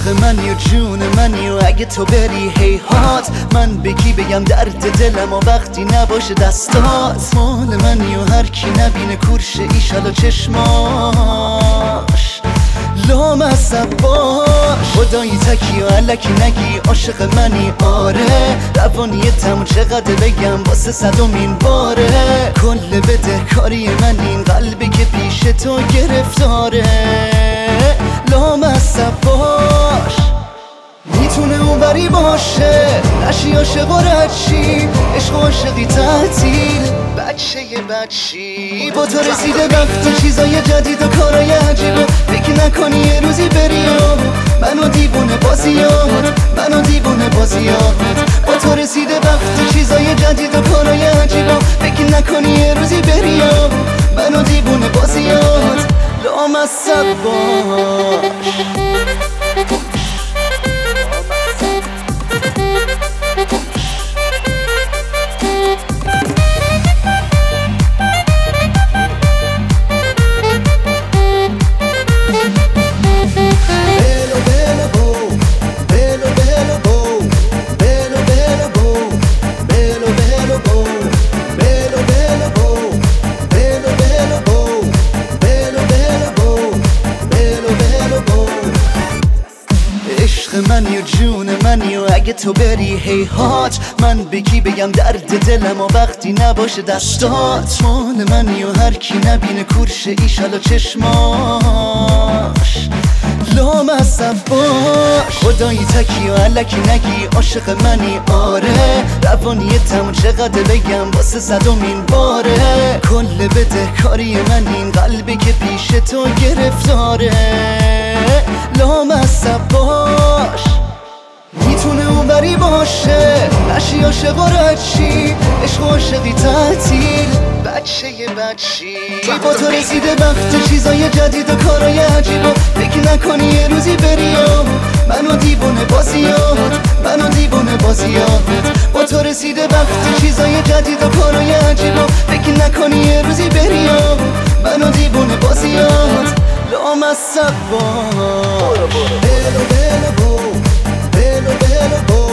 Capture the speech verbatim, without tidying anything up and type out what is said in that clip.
منی و جون منی و اگه تو بری هیهات من بگی بگم درد دلم و وقتی نباشه دستات مال منی و هر کی نبینه کورش ایشالا چشماش لامصب باش خدایی تکی و علکی نگی عاشق منی آره روانی تموم چقدر بگم واسه صدومین باره کل بده کاری من این قلبی که پیش تو گرفتاره لامصب باش میتونه اون بری باشه نشی عاشق و ردشی عشق و عاشقی تعطیل بچه یه بچی با تو رسیده وقت چیزای جدید و کارای عجیب و فکر نکنی یه روزی بری و منو دیوونه بازیات منو دیوونه بازیات با تو رسیده وقت چیزای جدید و کارای عجیب و فکر نکنی یه روزی بری و منو دیوونه بازیات لامصب باش منی و جون منی و اگه تو بری هیهات من بگی بگم درد دلم و وقتی نباشه دستات مال منی و هر کی نبینه کورش ایشالا چشماش لامصب باش خدایی تکی و علکی نگی عاشق منی آره روانی تموم چقدر بگم واسه صدومین باره کل بده کاری من این قلبی که پیش تو گرفتاره لامصب باش میتونه اون بری باشه نشی عاشق و ردشی عشق و عاشقی تعطیل بچه یه بچی با تو رسیده وقت چیزای جدید و کارای عجیب و فکر نکنی یه روزی بری و منو دیوونه بازیات منو دیوونه بازیات با تو رسیده وقت چیزای جدید و کارای عجیب و فکر نکنی یه روزی بری و منو دیوونه بازیات لامصب باش Belo, belo, bo, belo, belo, bo.